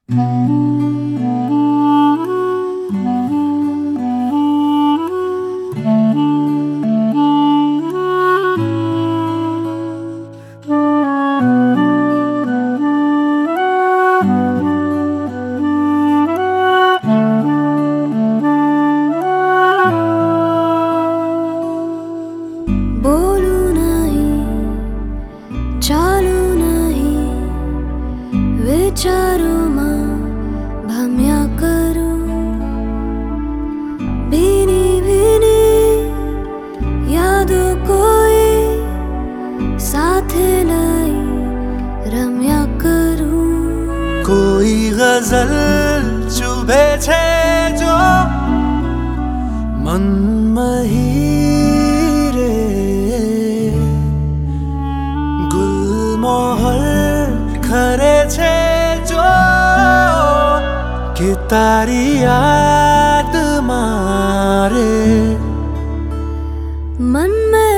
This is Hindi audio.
बोलू नहीं, चालू नहीं, विचारों भम्या करूं, भीनी भीनी यादों कोई साथ लाई रम्या करूं। कोई गजल चुभे छे जो मन महीरे, गुलमोहर खरे छे जो कि तारी याद मारे। मन में